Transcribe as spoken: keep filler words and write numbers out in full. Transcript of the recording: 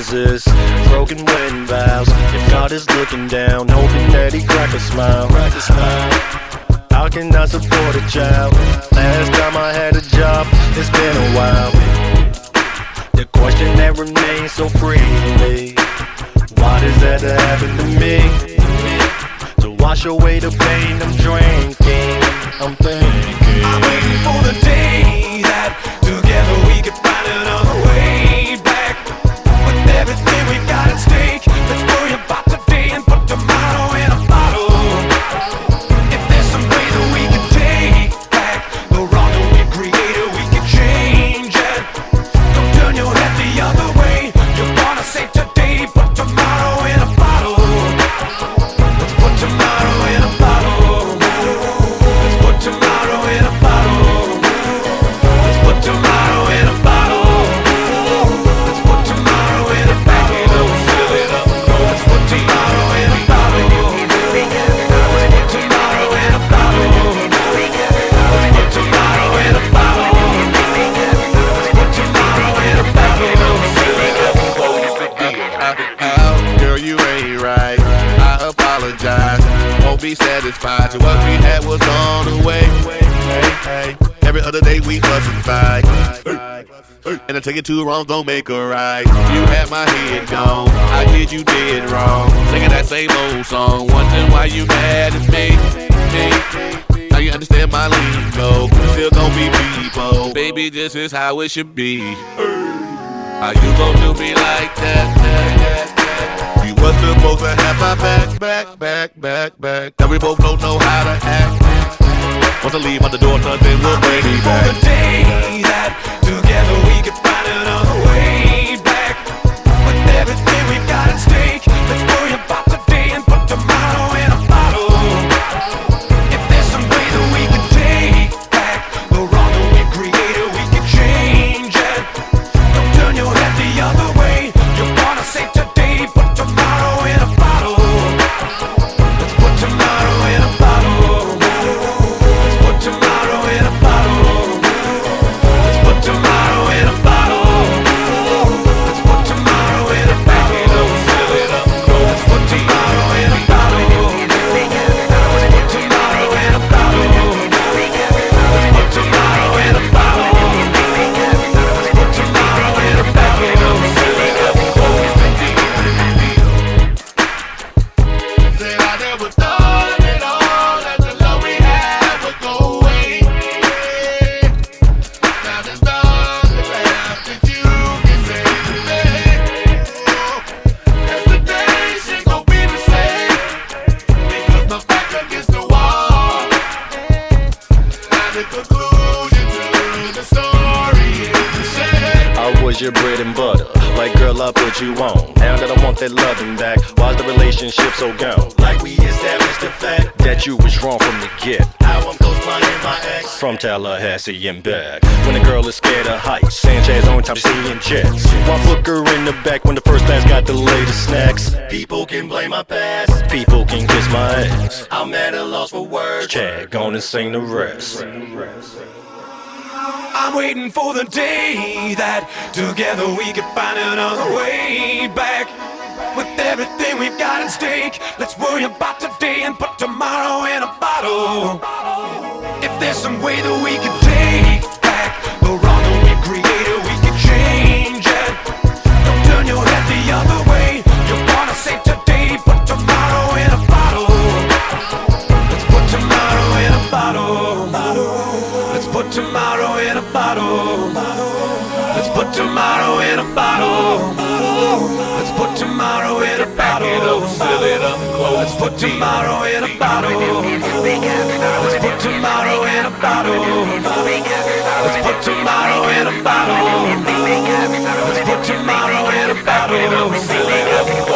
exist. Broken wedding vows. If God is looking down, hoping that he crack a smile. Crack a smile. How can I support a child? Last time I had a job, it's been a while. The question that remains so freely, why does that happen to me? To wash away the pain I'm drinking, I'm thinking I'm waiting for the day that together we can find another way back. With everything we've got at stake, let's worry about today and put tomorrow in a bottle. If there's some way that we can take back the wrong that we created, we can change it. Don't turn your head the other way. You wanna save today, put tomorrow in a bottle. Let's put tomorrow in a bottle. Let's put tomorrow in a bottle. Let's put tomorrow in a bottle. Let's put tomorrow in a bottle. Fill it up. Let's put tomorrow in a bottle. Let's put tomorrow in a bottle. Let's put tomorrow in a bottle. Let's put tomorrow in a bottle. Fill it up before you forget. Girl, you ain't right. I apologize. Won't be satisfied till what we had was on the way. Hey, hey. Every other day we fuss and fight. And I take it two wrongs don't make a right. You had my head gone. I did you did wrong. Singing that same old song. Wondering why you mad at me. me. Now you understand my lingo. Still gon' be people. Baby, this is how it should be. How you gon' do me like that? You was supposed to have my back, back, back, back, back. Now we both don't know how to act. Once I leave out the door, nothing will bring me back. For the day that together we can find another way back. With everything we've got at stake, let's worry about today and put tomorrow in a bottle. If there's some way that we can take back the wrong that we created, we can change it. Don't turn your head the other way. You wanna save today, put tomorrow in a bottle. Let's put tomorrow in a bottle. Let's put tomorrow in a bottle. Let's put tomorrow in a bottle. Let's put tomorrow in a bottle. Fill it up. Let's put tomorrow in a bottle. Let's put tomorrow in a bottle. Let's put tomorrow in a bottle. Let's put tomorrow in a bottle. Fill it up. Said I never thought it all that the love we had would go away. Now there's nothing left that you can say to me. Yesterday she gon' be the same because my back against the wall. Now the conclusion to the story is a shame. I was your bread and butter, like girl I put you on. Now that I want that loving back, why's the relationship so gone? Like we established the fact that you was wrong from the get. How I'm close flying my ex from Tallahassee and back. When a girl is scared of heights, Sanchez on top seeing jets. Why book her in the back when the first class got the latest snacks? People can blame my past, people can kiss my ass. I'm at a loss for words, Chad gonna sing the rest. I'm waiting for the day that together we can find another way back. With everything we've got at stake, let's worry about today and put tomorrow in a bottle. If there's some way that we can take back the wrong that we created, we can change it. Don't turn your head the other way. You wanna save today, put tomorrow in a bottle. Let's put tomorrow in a bottle. Let's put tomorrow in a bottle. Let's put tomorrow in a bottle. Let's put tomorrow in a bottle. Fill it up close. Let's put tomorrow in a bottle. Let's put tomorrow in a bottle. Let's put tomorrow in a bottle. Let's put tomorrow in a bottle. Fill it up.